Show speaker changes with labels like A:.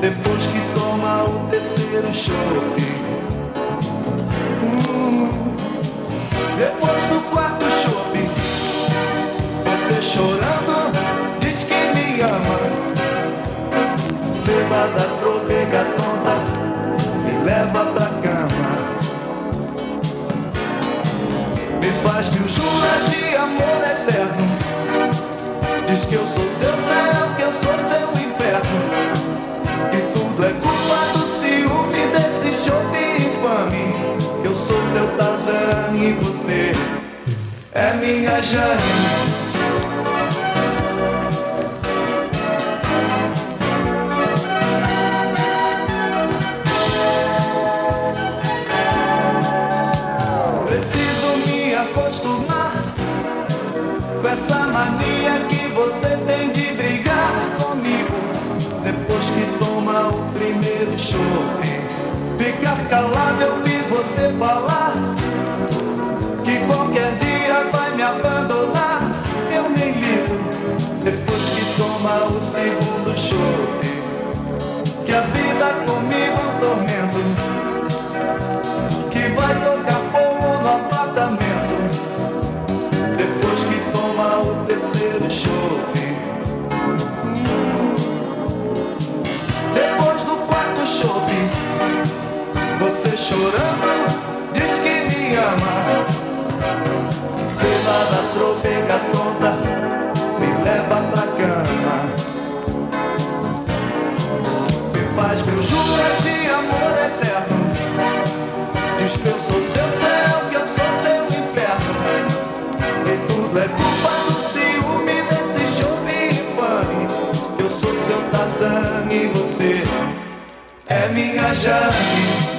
A: Depois que toma o terceiro chope, depois do quarto chope, você chorando diz que me ama. Bêbada, tropega, tonta, me leva pra cama. Me faz mil juras de amor eterno. Diz que eu sou seu céu, que eu sou seu inferno. Que tudo é culpa do ciúme desse chope infame. Que eu sou seu Tarzan e você é minha Jane. Essa mania que você tem de brigar comigo. Depois que toma o primeiro chope, ficar calado, eu vi você falar que qualquer dia vai me abandonar. Eu nem ligo. Depois que toma o segundo chope, que a vida comigo é um tormento, que vai tocar fogo no apartamento. Depois que toma o terceiro chope, depois do quarto chope, você chorando diz que me ama. Bêbada, tropega, tonta, me leva pra cama. Me faz mil juras de amor eterno. Diz que eu sou seu céu, que eu sou seu inferno. E tudo é culpa do ciúme desse chope infame. Eu sou seu Tarzan e você é minha Jane.